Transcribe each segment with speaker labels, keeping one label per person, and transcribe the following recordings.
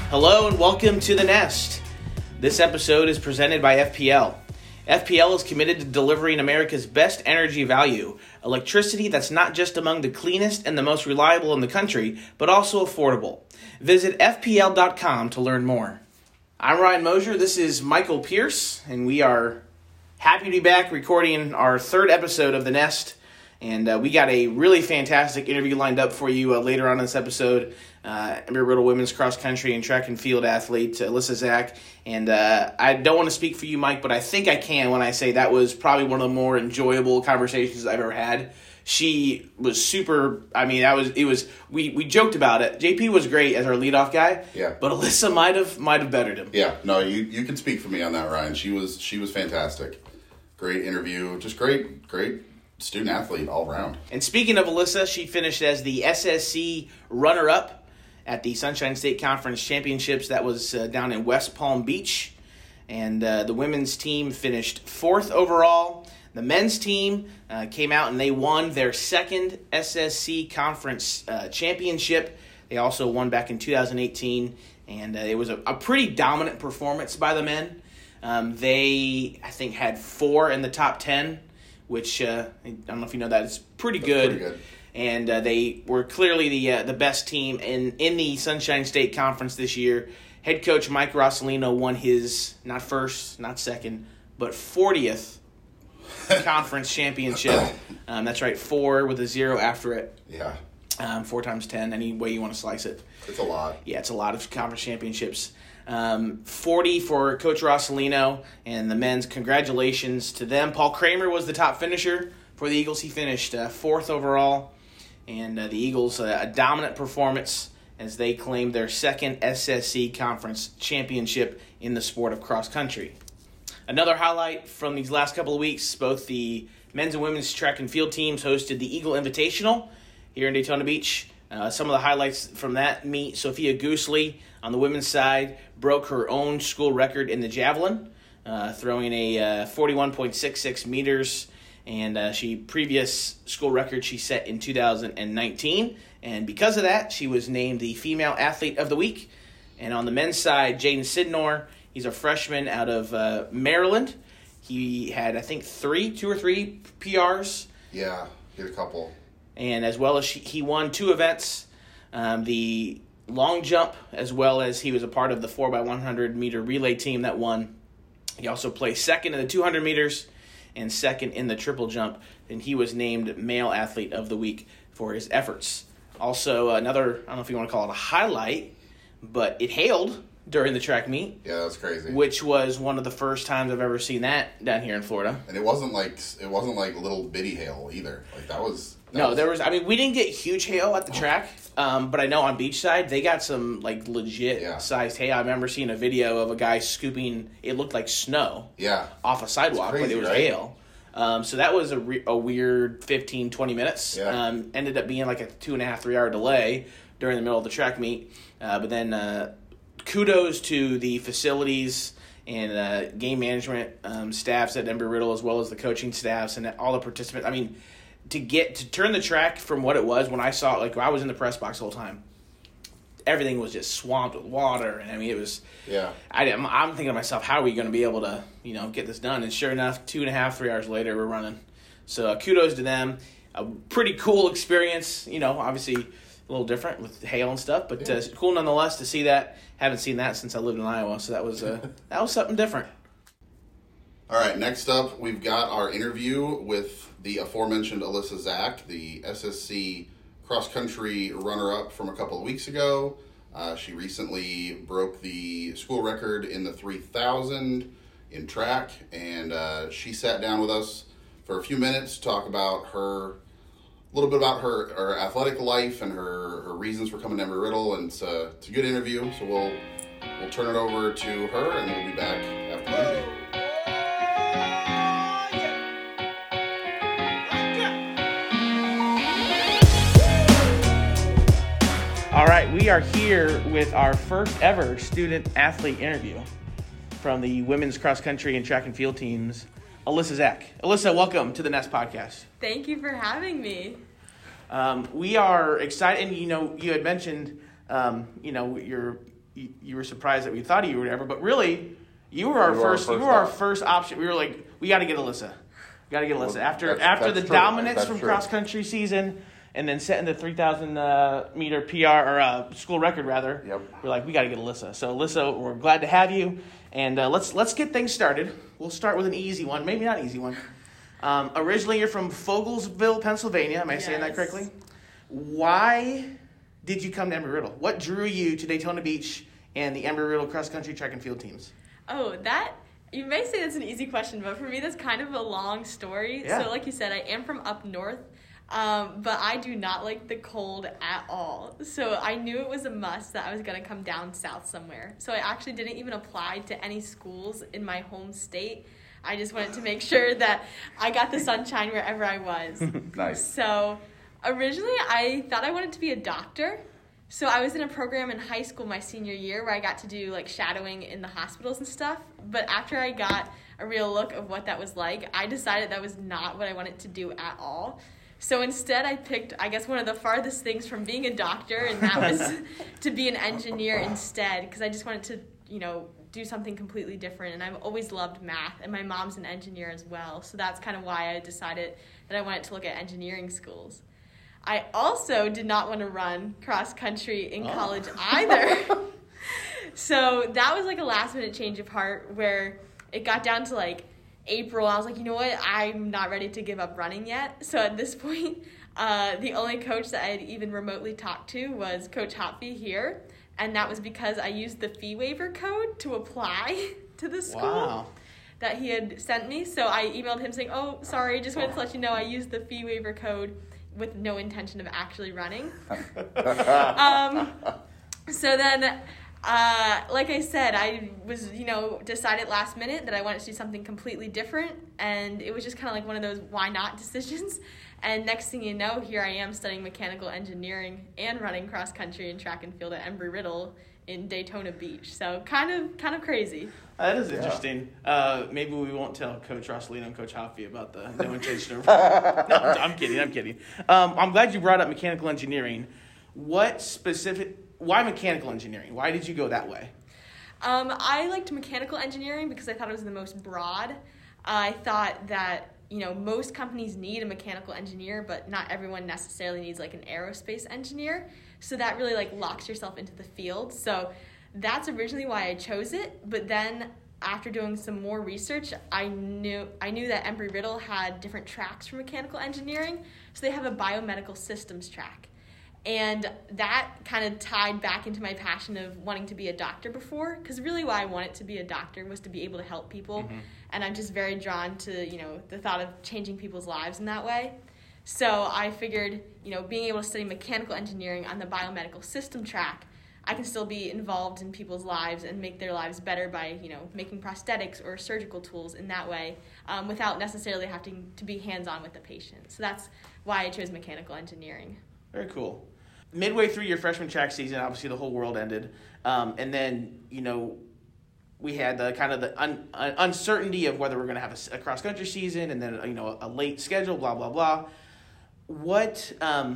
Speaker 1: Hello and welcome to The Nest. This episode is presented by FPL. FPL is committed to delivering America's best energy value, electricity that's not just among the cleanest and the most reliable in the country, but also affordable. Visit FPL.com to learn more. I'm Ryan Mosier, this is Michael Pierce, and we are happy to be back recording our third episode of The Nest. And we got a really fantastic interview lined up for you later on in this episode. Embry-Riddle women's cross country and track and field athlete Alyssa Zach. And I don't want to speak for you, Mike, but I think I can when I say that was probably one of the more enjoyable conversations I've ever had. She was super. I mean, we joked about it. JP was great as our leadoff guy.
Speaker 2: Yeah.
Speaker 1: But Alyssa might have bettered him.
Speaker 2: Yeah. No, you can speak for me on that, Ryan. She was fantastic. Great interview. Just great student athlete all around.
Speaker 1: And speaking of Alyssa, she finished as the SSC runner-up at the Sunshine State Conference Championships. That was down in West Palm Beach. And the women's team finished fourth overall. The men's team came out and they won their second SSC Conference championship. They also won back in 2018. And it was a pretty dominant performance by the men. They, I think, had 4 in the top 10. Which, I don't know if you know that, it's pretty good.
Speaker 2: Pretty good.
Speaker 1: And they were clearly the best team in the Sunshine State Conference this year. Head coach Mike Rossellino won his, not first, not second, but 40th conference championship. That's right, 4 with a 0 after it.
Speaker 2: Yeah.
Speaker 1: 4 times 10, any way you want to slice it.
Speaker 2: It's a lot.
Speaker 1: Yeah, it's a lot of conference championships. 40 for Coach Rossellino and the men's. Congratulations to them. Paul Kramer was the top finisher for the Eagles. He finished 4th overall. And the Eagles, a dominant performance as they claimed their second SSC Conference championship in the sport of cross country. Another highlight from these last couple of weeks, both the men's and women's track and field teams hosted the Eagle Invitational here in Daytona Beach. Some of the highlights from that meet: Sophia Goosley on the women's side broke her own school record in the javelin, throwing a 41.66 meters, and previous school record she set in 2019. And because of that, she was named the Female Athlete of the Week. And on the men's side, Jaden Sidnor, he's a freshman out of Maryland. He had, I think, 2 or 3 PRs.
Speaker 2: Yeah, he had a couple. And
Speaker 1: as well as he won 2 events, the long jump, as well as he was a part of the 4x100 meter relay team that won. He also placed second in the 200 meters and second in the triple jump, and he was named Male Athlete of the Week for his efforts. Also, another, I don't know if you want to call it a highlight, but it hailed during the track meet.
Speaker 2: Yeah, that's crazy.
Speaker 1: Which was one of the first times I've ever seen that down here in Florida.
Speaker 2: And it wasn't like little bitty hail either. Like that was.
Speaker 1: There was. I mean, we didn't get huge hail at the track, but I know on Beachside they got some like legit sized hail. I remember seeing a video of a guy scooping. It looked like snow.
Speaker 2: Yeah.
Speaker 1: Off a sidewalk,
Speaker 2: crazy,
Speaker 1: but it was
Speaker 2: right?
Speaker 1: hail. So that was a weird 15, 20 minutes.
Speaker 2: Yeah.
Speaker 1: Ended up being like a 2.5, 3 hour delay during the middle of the track meet. But then kudos to the facilities and game management staffs at Embry-Riddle, as well as the coaching staffs and all the participants. I mean, to turn the track from what it was when I saw it, like I was in the press box the whole time, everything was just swamped with water, and I mean it was.
Speaker 2: Yeah.
Speaker 1: I'm thinking to myself, how are we going to be able to get this done? And sure enough, 2.5, 3 hours later, we're running. So kudos to them. A pretty cool experience. Obviously a little different with hail and stuff, but cool nonetheless to see that. Haven't seen that since I lived in Iowa, so that was something different.
Speaker 2: All right, next up, we've got our interview with the aforementioned Alyssa Zach, the SSC cross-country runner-up from a couple of weeks ago. She recently broke the school record in the 3,000 in track, and she sat down with us for a few minutes to talk about a little bit about her athletic life and her reasons for coming to Embry-Riddle, and it's a good interview, so we'll turn it over to her, and we'll be back after the interview.
Speaker 1: All right, we are here with our first ever student-athlete interview from the women's cross-country and track and field teams, Alyssa Zach. Alyssa, welcome to the Nest Podcast.
Speaker 3: Thank you for having me.
Speaker 1: We are excited, and you had mentioned, you're you were surprised that we thought of you or whatever, but really, you were our first option. We were like, we got to get Alyssa. After the dominance from cross country season, and then setting the 3,000 meter PR or school record rather.
Speaker 2: Yep.
Speaker 1: We're like, we got to get Alyssa. So Alyssa, we're glad to have you, and let's get things started. We'll start with an easy one, maybe not an easy one. Originally, you're from Fogelsville, Pennsylvania. Am I saying that correctly? Why did you come to Embry-Riddle? What drew you to Daytona Beach and the Embry-Riddle cross country track and field teams?
Speaker 3: Oh, you may say that's an easy question, but for me, that's kind of a long story.
Speaker 1: Yeah.
Speaker 3: So like you said, I am from up north, but I do not like the cold at all. So I knew it was a must that I was going to come down south somewhere. So I actually didn't even apply to any schools in my home state. I just wanted to make sure that I got the sunshine wherever I was.
Speaker 2: Nice.
Speaker 3: So originally, I thought I wanted to be a doctor. So I was in a program in high school my senior year where I got to do like shadowing in the hospitals and stuff. But after I got a real look of what that was like, I decided that was not what I wanted to do at all. So instead I picked, I guess, one of the farthest things from being a doctor, and that was to be an engineer instead, because I just wanted to, do something completely different. And I've always loved math, and my mom's an engineer as well. So that's kind of why I decided that I wanted to look at engineering schools. I also did not want to run cross country in college either. So that was like a last minute change of heart where it got down to like April. I was like, you know what? I'm not ready to give up running yet. So at this point, the only coach that I had even remotely talked to was Coach Hopfe here. And that was because I used the fee waiver code to apply to the school that he had sent me. So I emailed him saying, oh, sorry, just wanted to let you know I used the fee waiver code with no intention of actually running. So then, like I said, I was, decided last minute that I wanted to do something completely different. And it was just kind of like one of those why not decisions. And next thing you know, here I am studying mechanical engineering and running cross country and track and field at Embry-Riddle in Daytona Beach. So kind of crazy.
Speaker 1: That is interesting. Maybe we won't tell Coach Rosalino and Coach Hopfe about the no intention of... No, I'm kidding. I'm glad you brought up mechanical engineering. Why mechanical engineering? Why did you go that way?
Speaker 3: I liked mechanical engineering because I thought it was the most broad. I thought that, most companies need a mechanical engineer, but not everyone necessarily needs like an aerospace engineer. So that really like locks yourself into the field. So that's originally why I chose it. But then after doing some more research, I knew that Embry-Riddle had different tracks for mechanical engineering. So they have a biomedical systems track. And that kind of tied back into my passion of wanting to be a doctor before, because really why I wanted to be a doctor was to be able to help people. Mm-hmm. And I'm just very drawn to, the thought of changing people's lives in that way. So I figured, being able to study mechanical engineering on the biomedical system track, I can still be involved in people's lives and make their lives better by, making prosthetics or surgical tools in that way, without necessarily having to be hands-on with the patient. So that's why I chose mechanical engineering.
Speaker 1: Very cool. Midway through your freshman track season, obviously the whole world ended. And then, we had the kind of the uncertainty of whether we're going to have a cross-country season and then, a late schedule, blah, blah, blah. What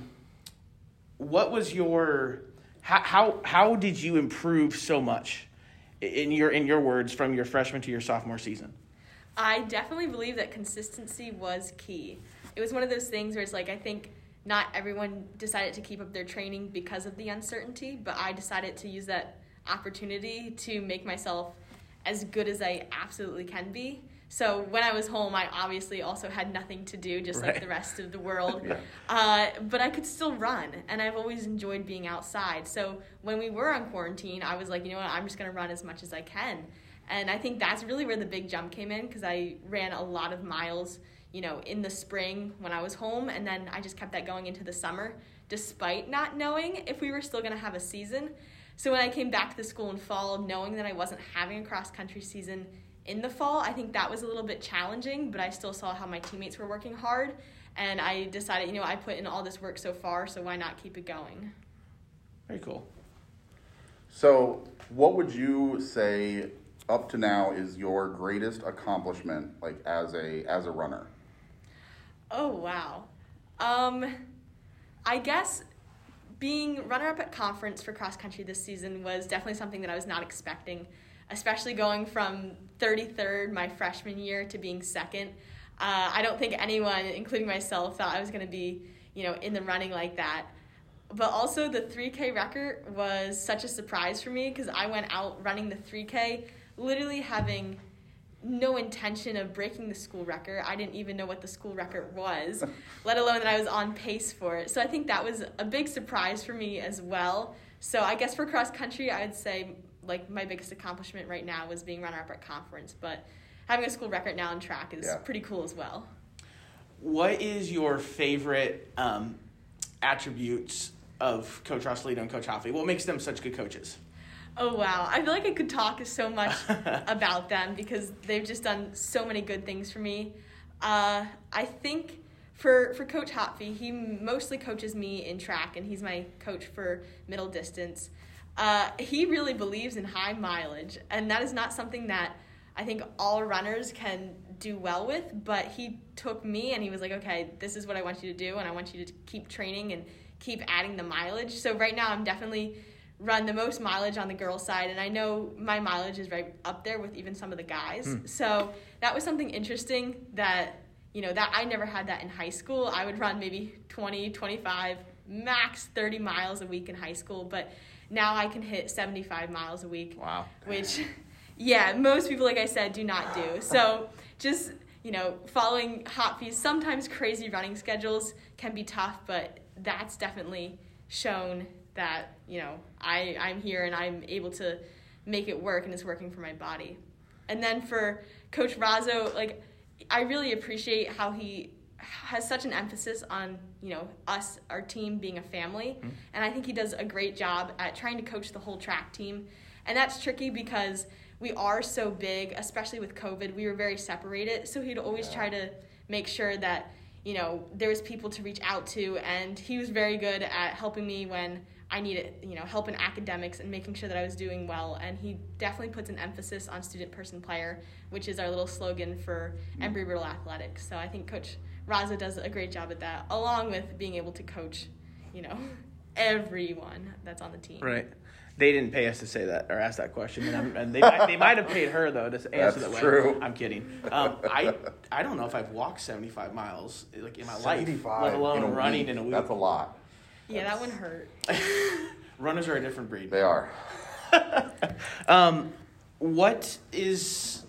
Speaker 1: was your... How did you improve so much, in your words, from your freshman to your sophomore season?
Speaker 3: I definitely believe that consistency was key. It was one of those things where it's like, I think not everyone decided to keep up their training because of the uncertainty, but I decided to use that opportunity to make myself as good as I absolutely can be. So when I was home, I obviously also had nothing to do, just like the rest of the world. But I could still run, and I've always enjoyed being outside. So when we were on quarantine, I was like, you know what, I'm just going to run as much as I can. And I think that's really where the big jump came in, because I ran a lot of miles, in the spring when I was home, and then I just kept that going into the summer, despite not knowing if we were still going to have a season. So when I came back to the school in fall, knowing that I wasn't having a cross-country season in the fall, I think that was a little bit challenging, but I still saw how my teammates were working hard, and I decided, I put in all this work so far, so why not keep it going?
Speaker 1: Very cool.
Speaker 2: So what would you say up to now is your greatest accomplishment, like as a runner?
Speaker 3: Oh, wow. I guess being runner-up at conference for cross country this season was definitely something that I was not expecting, especially going from 33rd my freshman year to being second. I don't think anyone, including myself, thought I was going to be, in the running like that. But also the 3K record was such a surprise for me because I went out running the 3K literally having no intention of breaking the school record. I didn't even know what the school record was, let alone that I was on pace for it. So I think that was a big surprise for me as well. So I guess for cross country, I would say like my biggest accomplishment right now was being runner-up at conference. But having a school record now in track is pretty cool as well.
Speaker 1: What is your favorite attributes of Coach Rosalino and Coach Hoffey? What makes them such good coaches?
Speaker 3: Oh, wow. I feel like I could talk so much about them because they've just done so many good things for me. I think for Coach Hoffey, he mostly coaches me in track, and he's my coach for middle distance. He really believes in high mileage, and that is not something that I think all runners can do well with, but he took me and he was like, okay, this is what I want you to do, and I want you to keep training and keep adding the mileage. So right now I'm definitely run the most mileage on the girls' side, and I know my mileage is right up there with even some of the guys. So that was something interesting that, that I never had that in high school. I would run maybe 20, 25, max 30 miles a week in high school, but now I can hit 75 miles a week.
Speaker 1: Wow.
Speaker 3: Which, most people, like I said, do not do. So just, following Hoffey's sometimes crazy running schedules can be tough, but that's definitely shown that, I'm here and I'm able to make it work, and it's working for my body. And then for Coach Razzo, I really appreciate how he has such an emphasis on, us, our team, being a family. And I think he does a great job at trying to coach the whole track team. And that's tricky because we are so big, especially with COVID. We were very separated. So he'd always try to make sure that, there was people to reach out to. And he was very good at helping me when I needed, help in academics and making sure that I was doing well. And he definitely puts an emphasis on student, person, player, which is our little slogan for Embry-Riddle Athletics. So I think Coach Razzo does a great job at that, along with being able to coach, everyone that's on the team.
Speaker 1: Right. They didn't pay us to say that or ask that question, and they might have paid her though to answer that way.
Speaker 2: True.
Speaker 1: I'm kidding. I don't know if I've walked 75 miles in my life, let alone running in a week.
Speaker 2: That's a lot.
Speaker 3: Yeah, that one hurt.
Speaker 1: Runners are a different breed.
Speaker 2: They are.
Speaker 1: What is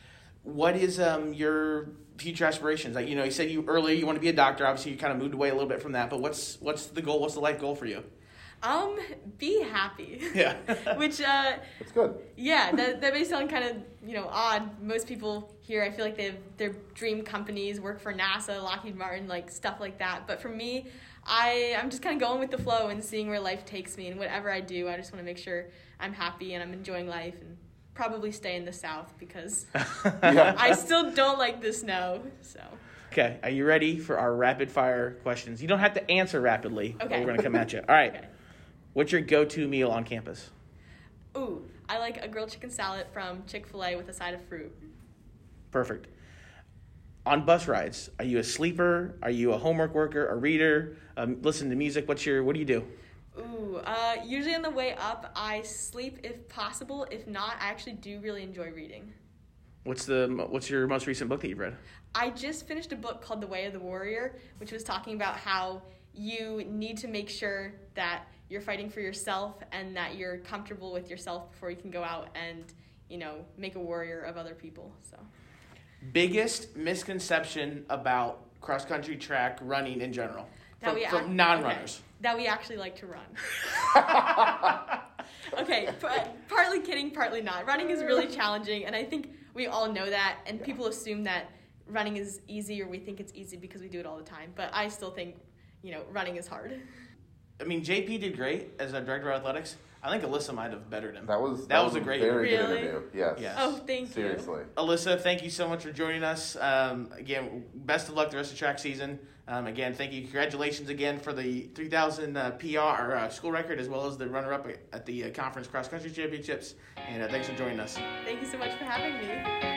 Speaker 1: your future aspirations? You said earlier you want to be a doctor. Obviously, you kind of moved away a little bit from that. But what's the goal? What's the life goal for you?
Speaker 3: Be happy.
Speaker 1: Yeah.
Speaker 3: Which
Speaker 2: That's good.
Speaker 3: Yeah, that may sound kind of odd. Most people here, I feel like they have their dream companies, work for NASA, Lockheed Martin, stuff like that. But for me, I'm just kind of going with the flow and seeing where life takes me. And whatever I do, I just want to make sure I'm happy and I'm enjoying life, and probably stay in the South because I still don't like the snow. So.
Speaker 1: Okay, are you ready for our rapid fire questions? You don't have to answer rapidly.
Speaker 3: Okay.
Speaker 1: But we're going to come at you. All right.
Speaker 3: Okay.
Speaker 1: What's your go-to meal on campus?
Speaker 3: Ooh, I like a grilled chicken salad from Chick-fil-A with a side of fruit.
Speaker 1: Perfect. On bus rides, are you a sleeper? Are you a homework worker, a reader, listen to music? What do you do?
Speaker 3: Ooh, usually on the way up, I sleep if possible. If not, I actually do really enjoy reading.
Speaker 1: What's your most recent book that you've read?
Speaker 3: I just finished a book called The Way of the Warrior, which was talking about how you need to make sure that you're fighting for yourself and that you're comfortable with yourself before you can go out and, make a warrior of other people. So,
Speaker 1: biggest misconception about cross-country track running in general from non-runners?
Speaker 3: Okay. That we actually like to run. Okay, partly kidding, partly not. Running is really challenging, and I think we all know that, and people assume that running is easy, or we think it's easy because we do it all the time. But I still think, running is hard.
Speaker 1: I mean, JP did great as our director of athletics. I think Alyssa might have bettered him.
Speaker 2: That was
Speaker 1: a great
Speaker 2: very good
Speaker 3: Really?
Speaker 2: interview. Yes.
Speaker 1: Yes.
Speaker 3: Oh, thank you.
Speaker 2: Seriously.
Speaker 1: Alyssa, thank you so much for joining us. Again, best of luck the rest of the track season. Again, thank you. Congratulations again for the 3,000 PR or school record, as well as the runner-up at the conference cross-country championships. And thanks for joining us.
Speaker 3: Thank you so much for having me.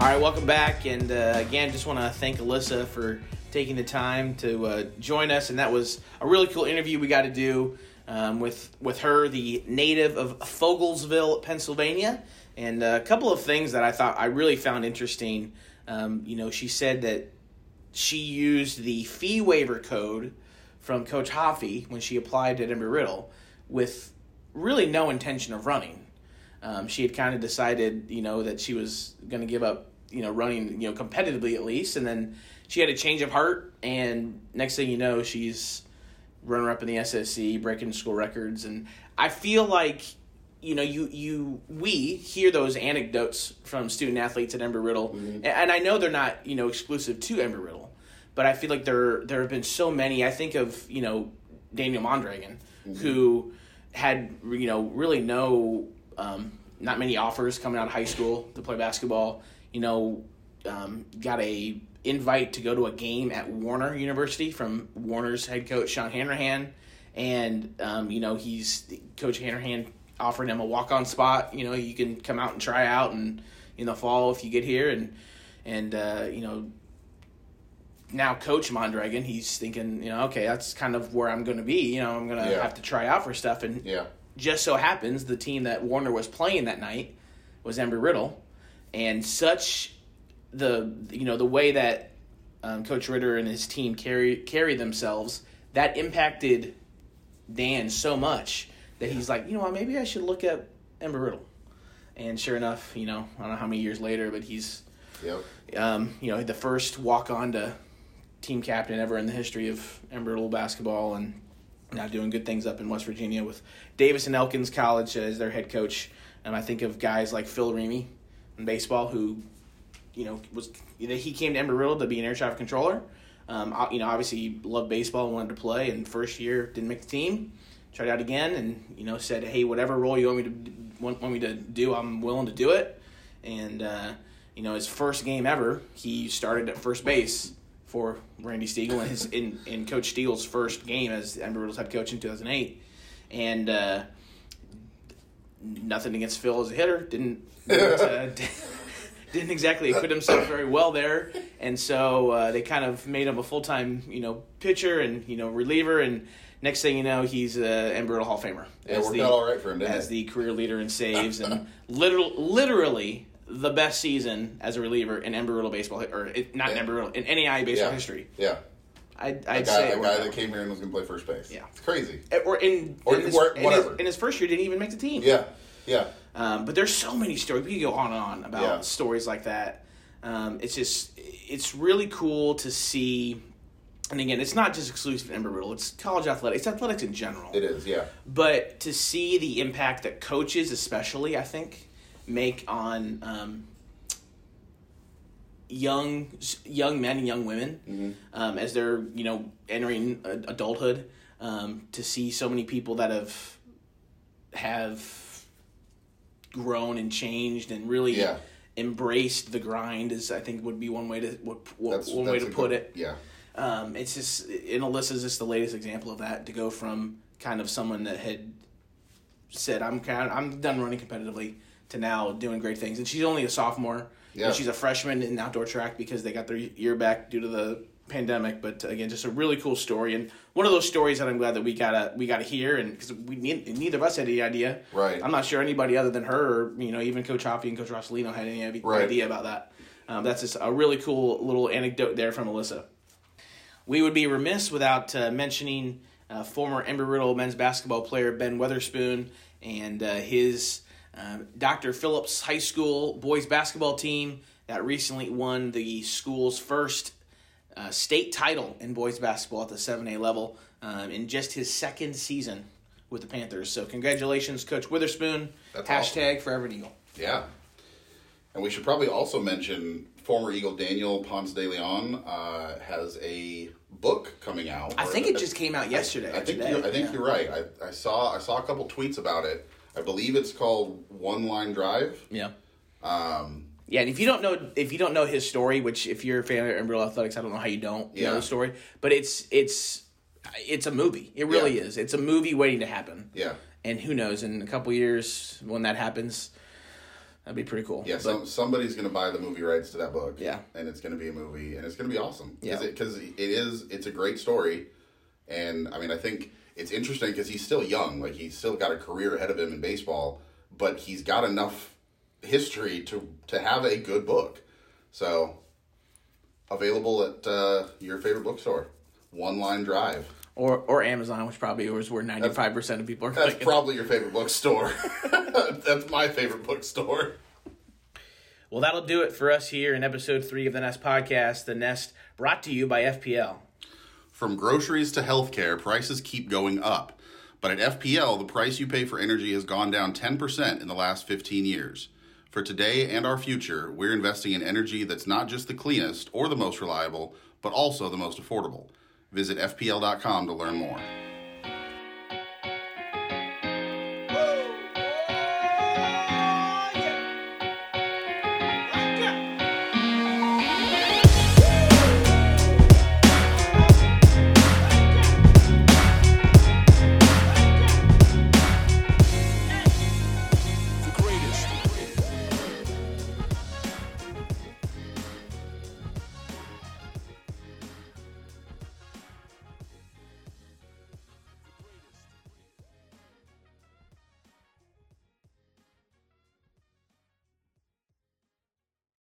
Speaker 1: All right, welcome back. And again, just want to thank Alyssa for taking the time to join us. And that was a really cool interview we got to do with her, the native of Fogelsville, Pennsylvania. And a couple of things that I really found interesting. She said that she used the fee waiver code from Coach Hoffey when she applied at Embry-Riddle with really no intention of running. She had kind of decided, that she was going to give up, running, competitively at least. And then she had a change of heart. And next thing you know, she's runner-up in the SSC, breaking school records. And I feel like, we hear those anecdotes from student athletes at Embry-Riddle. Mm-hmm. And I know they're not, exclusive to Embry-Riddle. But I feel like there have been so many. I think of, Daniel Mondragon, mm-hmm. who had, really not many offers coming out of high school to play basketball. Got a invite to go to a game at Warner University from Warner's head coach, Sean Hanrahan. And, Coach Hanrahan offered him a walk-on spot. You can come out and try out in the fall if you get here. And now Coach Mondragon, he's thinking, okay, that's kind of where I'm going to be. I'm going to have to try out for stuff. And just so happens the team that Warner was playing that night was Embry-Riddle. And such the way that Coach Ritter and his team carry themselves, that impacted Dan so much that he's like, maybe I should look at Embry-Riddle. And sure enough, I don't know how many years later, but he's the first walk-on to team captain ever in the history of Embry-Riddle basketball, and now doing good things up in West Virginia with Davis and Elkins College as their head coach. And I think of guys like Phil Reamy in baseball, who, he came to Embry-Riddle to be an air traffic controller. Obviously he loved baseball and wanted to play, and first year didn't make the team. Tried out again and, said, hey, whatever role you want me to do, I'm willing to do it. And, his first game ever, he started at first base for Randy Stiegel in Coach Stiegel's first game as Embry-Riddle's head coach in 2008. And nothing against Phil as a hitter. Didn't exactly acquit himself very well there. And so they kind of made him a full-time, pitcher and, reliever. And next thing you know, he's an Embry-Riddle Hall of Famer.
Speaker 2: It worked out all right for him, didn't it?
Speaker 1: As the career leader in saves and literally the best season as a reliever in Embry-Riddle baseball, not in Embry-Riddle, in NAIA baseball history.
Speaker 2: Yeah.
Speaker 1: I'd say
Speaker 2: a guy that came here and was going to play first base.
Speaker 1: Yeah.
Speaker 2: It's crazy.
Speaker 1: In his first year, didn't even make the team.
Speaker 2: Yeah. Yeah.
Speaker 1: But there's so many stories. We could go on and on about stories like that. It's really cool to see. And again, it's not just exclusive to Embry-Riddle. It's college athletics. It's athletics in general.
Speaker 2: It is, yeah.
Speaker 1: But to see the impact that coaches, especially, I think, make on young men and young women as they're entering adulthood. To see so many people that have grown and changed and really embraced the grind is, I think, would be one way to put it.
Speaker 2: Yeah.
Speaker 1: It's just, and Alyssa's just the latest example of that, to go from kind of someone that had said, I'm done running competitively, to now doing great things. And she's only a sophomore. Yeah. And she's a freshman in outdoor track because they got their year back due to the pandemic. But again, just a really cool story, and one of those stories that I'm glad that we gotta hear, and because neither of us had any idea.
Speaker 2: Right.
Speaker 1: I'm not sure anybody other than her, or even Coach Hoffey and Coach Rossellino had any idea about that. That's just a really cool little anecdote there from Alyssa. We would be remiss without mentioning former Embry-Riddle men's basketball player Ben Weatherspoon and his Dr. Phillips High School boys basketball team that recently won the school's first state title in boys basketball at the 7A level in just his second season with the Panthers. So congratulations, Coach Witherspoon. That's #awesome. Forever an Eagle.
Speaker 2: Yeah. And we should probably also mention former Eagle Daniel Ponce de Leon has a book coming out.
Speaker 1: I think it just came out yesterday.
Speaker 2: I think you're right. I saw a couple tweets about it. I believe it's called One Line Drive.
Speaker 1: Yeah. Yeah, and if you don't know his story, which if you're a fan of Embry-Riddle Athletics, I don't know how you don't know the story, but it's a movie. It really is. It's a movie waiting to happen.
Speaker 2: Yeah.
Speaker 1: And who knows, in a couple years when that happens, That'd be pretty cool.
Speaker 2: Yeah,
Speaker 1: But-
Speaker 2: somebody's going to buy the movie rights to that book.
Speaker 1: Yeah.
Speaker 2: And it's going to be a movie, and it's going to be awesome.
Speaker 1: Yeah.
Speaker 2: Because it's a great story. And, I mean, I think it's interesting because he's still young. Like, he's still got a career ahead of him in baseball, but he's got enough history to have a good book. So, available at your favorite bookstore. One Line Drive.
Speaker 1: Or Amazon, which probably is where 95% of people are
Speaker 2: That's
Speaker 1: clicking.
Speaker 2: probably your favorite bookstore. That's my favorite bookstore.
Speaker 1: Well, that'll do it for us here in episode 3 of the Nest Podcast. The Nest brought to you by FPL.
Speaker 2: From groceries to healthcare, prices keep going up. But at FPL, the price you pay for energy has gone down 10% in the last 15 years. For today and our future, we're investing in energy that's not just the cleanest or the most reliable, but also the most affordable. Visit FPL.com to learn more.